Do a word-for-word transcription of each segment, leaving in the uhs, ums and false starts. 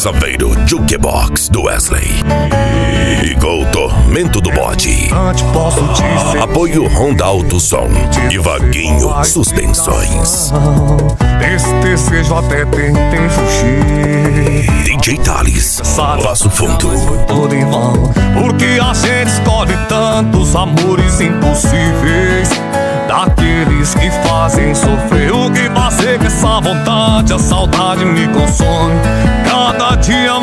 Saveiro Jukebox do Wesley e com o Tormento do Bode. Apoio Honda Auto Som e Vaguinho Suspensões. Esse desejo até tentei fugir. D J Thales, Passo Fundo. Todo em vão, porque a gente escolhe tantos amores impossíveis, daqueles que fazem sofrer. O que fazer com essa vontade? A saudade me consome cada dia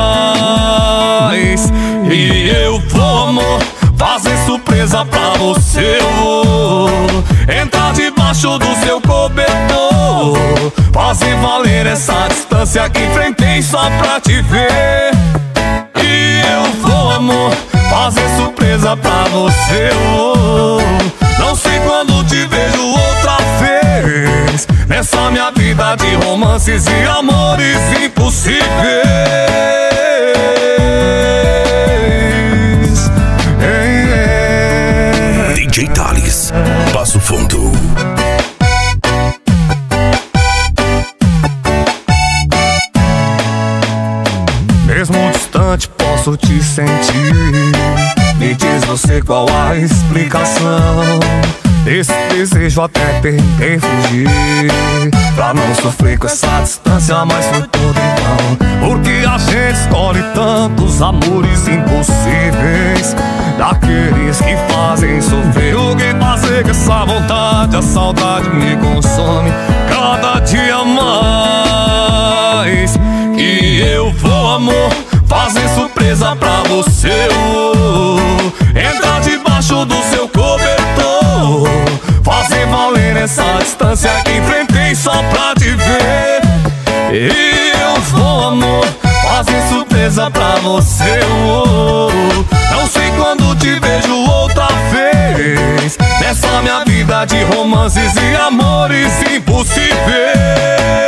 mais. E eu vou, amor, fazer surpresa pra você. Eu vou entrar debaixo do seu cobertor, fazer valer essa distância que enfrentei só pra te ver. E eu vou, amor, fazer surpresa pra você. Eu vou, não sei quando te vejo outra vez nessa minha vida de romances e amores impossíveis. Hey, hey. D J Thales, Passo Fundo. Mesmo distante posso te sentir. Me diz você qual a explicação. Esse desejo até tentei fugir, pra não sofrer com essa distância, mas foi tudo em vão. Porque a gente escolhe tantos amores impossíveis, daqueles que fazem sofrer. O que fazer com essa vontade? A saudade me consome cada dia mais. E eu vou, amor, fazer surpresa pra você. Eu entrar debaixo do seu cobertor, fazer valer essa distância que enfrentei só pra te ver. E eu vou, amor, fazer surpresa pra você. Eu não sei quando te vejo outra vez nessa minha vida de romances e amores impossíveis.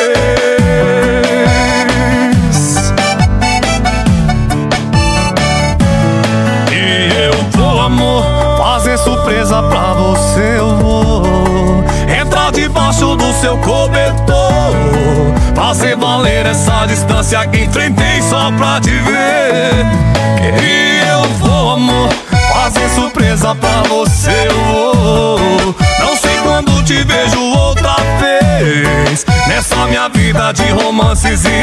Surpresa pra você. Eu vou entrar debaixo do seu cobertor, fazer valer essa distância que enfrentei só pra te ver. E eu vou, amor, fazer surpresa pra você. Eu vou, não sei quando te vejo outra vez nessa minha vida de romances e